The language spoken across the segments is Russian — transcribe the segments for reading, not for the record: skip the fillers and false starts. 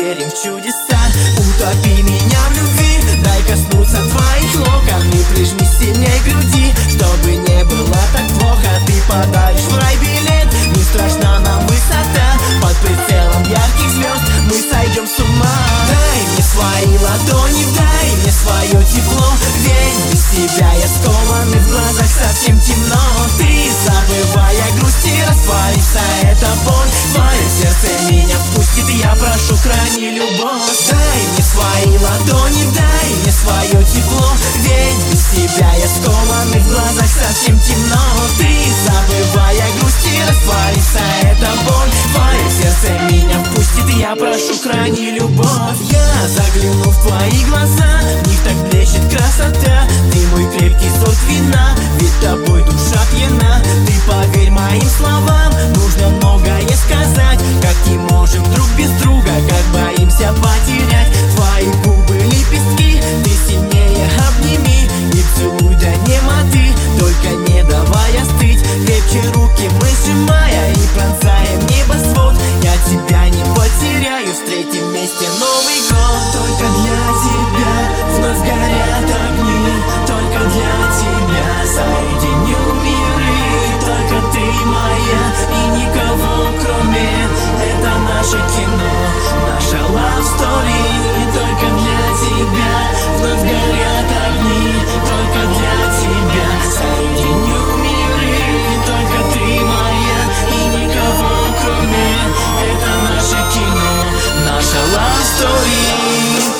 верим в чудеса. Утопи меня в любви, дай коснуться твоих локон и прижми сильней к груди, чтобы не было так плохо. Ты подаришь в рай билет, не страшна нам высота. Под прицелом ярких звезд мы сойдем с ума. Дай мне свои ладони, дай мне свое тепло, ведь без тебя я скован и в глазах совсем темно. Ты, забывая грусть и растворится эта боль, твое сердце меня впустит, я прошу, храни любовь. Дай мне свои ладони, дай мне свое тепло, ведь без тебя я скован и в глазах совсем темно. Ты, забывая грусть и растворится эта боль, твое сердце меня впустит, я прошу, храни любовь. Я загляну в твои глаза, в них так блещет красота. Ты мой крепкий сорт вина, ведь тобой душа пьяна. Ты поверь моим словам, нужно многое сказать. Как не можем друг без друга, как боимся потерять. Твои губы лепестки, ты сильнее обними и целуй до немоты, только не давай остыть. Крепче руки мы сжимая и пронзаем небосвод. Я тебя не потеряю, встретим вместе Новый год. Только для тебя вновь горят огни, только для тебя соединю миры. Только ты моя и никого кроме. Это наше кино, наша love story. Только для тебя вновь горят огни, только для тебя соединю миры. Только ты моя и никого кроме. Это наше кино, наша love story.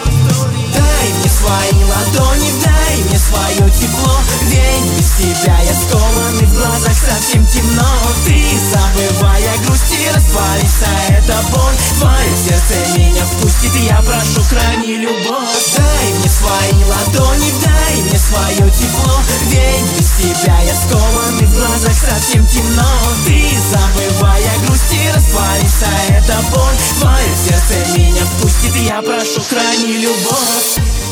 Дай мне свои ладони, дай мне свое тепло, ведь без тебя я скован и в глазах совсем темно. Ты, забывая грусть и растворится эта боль, твое сердце меня впустит, я прошу, храни любовь. Дай мне свои ладони, дай мне свое тепло, ведь без тебя я скован и в глазах совсем темно. Ты, забывая грусть и растворится эта боль, твое сердце меня впустит, я прошу, храни любовь.